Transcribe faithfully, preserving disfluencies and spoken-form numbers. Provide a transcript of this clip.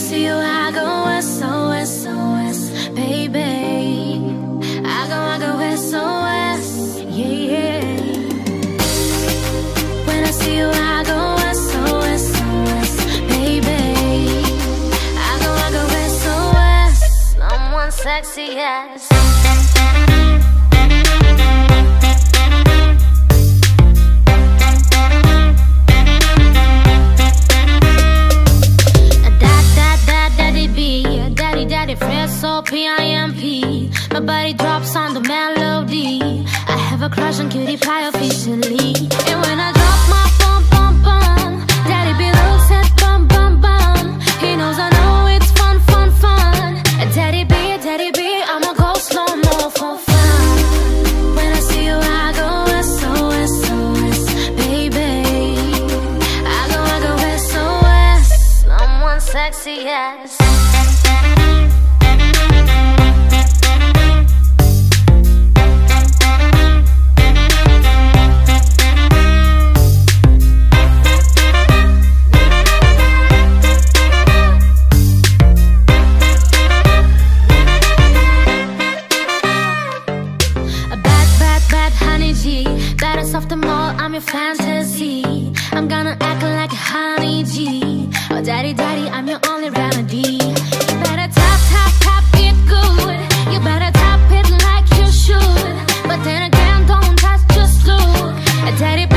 see you, I go S O S, O S, baby. I go, I go S O S, yeah, yeah. When I see you, I go S O S, O S, baby. I go, I go S O S, someone sexy as. So P I M P, my body drops on the melody. I have a crush on Cutie Pie officially. And when I drop my bum bum bum, Daddy B looks at bum bum bum. He knows I know it's fun fun fun. And Daddy B, Daddy B, I'ma go slow mo for fun. When I see you, I go S O S, O S, baby. I go, I go S O S, someone sexy as. Baddest of them all, I'm your fantasy. I'm gonna act like a honey G. Oh daddy, daddy, I'm your only remedy. You better tap, tap, tap it good. You better tap it like you should. But then again, don't touch, just look. Daddy,